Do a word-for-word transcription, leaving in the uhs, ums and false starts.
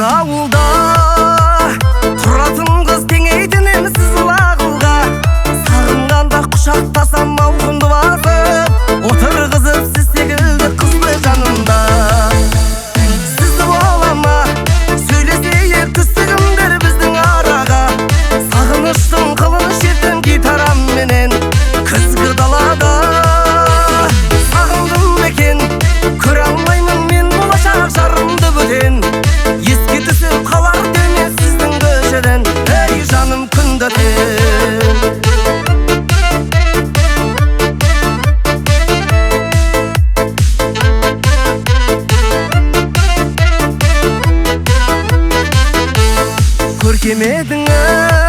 ауылда тұратын қыз теңейтінен сіз лағылға сағынғанда құшақтасам ауқымды басып отырғызып сіз секілді қызды жанымда сізді болама сөйлесейік түстігімдер біздің араға сағыныштың қылын шертем гитарамменен күзгі далада сағындым екен көре алмаймын мен болашақ жарымды бөтен еске түсіп қалар деме сіздің көшеден ей жаным күнді өтен көркем едіңіз